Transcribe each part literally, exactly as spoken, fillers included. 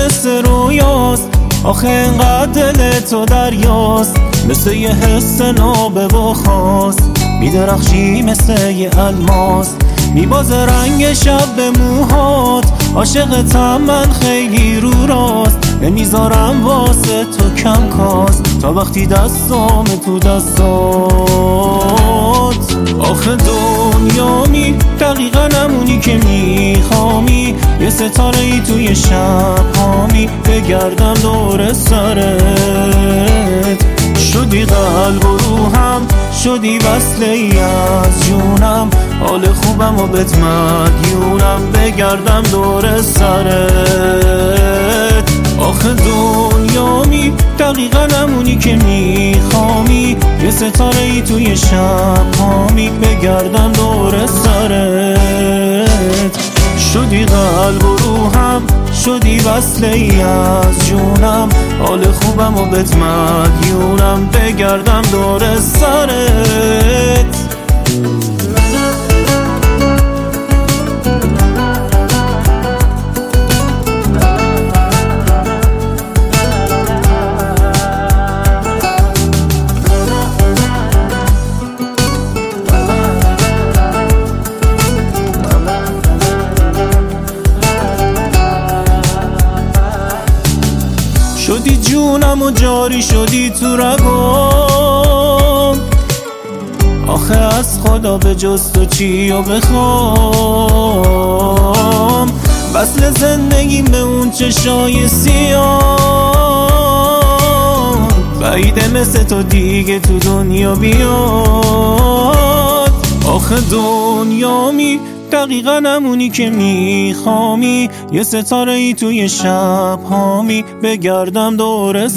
مثل رویاست، آخه اینقدر دل تو دریاست، مثل یه حس نابه و خاص، میدرخشی مثل یه الماس، میبازه رنگ شب به موهات، عاشقتم من خیلی رو راست، نمیذارم واسه تو کم کاست، تا وقتی دستام تو دستات. آخه دنیامی دقیقا نمونی که میخوامی، یه ستاره ای توی شب هامی، بگردم دور سرت، شدی قلب و روحم، شدی وصله ای از جونم، حال خوبم و بهت مدیونم، بگردم دور سرت. آخه دنیامی دقیقا نمونی که میخوامی، یه ستاره ای توی شب هامی، بگردم دور سرت، شدی قلب و روحم، شدی وصله ای از جونم، حال خوبم و بهت مدیونم، بگردم دور سرت. شدی جونم و جاری شدی تو رگم، آخه از خدا به جز تو چی و بخوام، وصل زندگیم به اون چشای سیاه، بعیده مثل تو دیگه تو دنیا بیاد. آخه دنیامی دقیقا نمونی که میخوامی، یه ستاره ای توی شب هامی، بگردم دور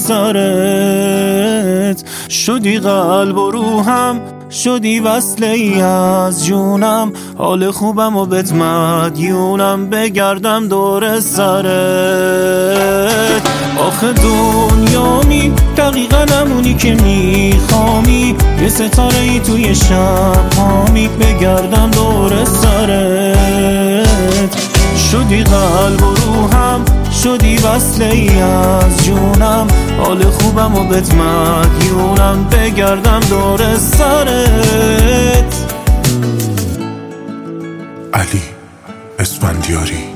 سرت، شدی قلب و روحم، شدی وصله ای از جونم، حال خوبم و بهت مدیونم، بگردم دور سرت. آخه دنیامی دقیقا نمونی که میخوامی، یه ستاره ای توی شب هامی، بگردم دور سرت، شدی قلب و روحم، شدی وصله ای از جونم، حال خوبم و بهت مدیونم، بگردم دور سرت. علی اسفندیاری.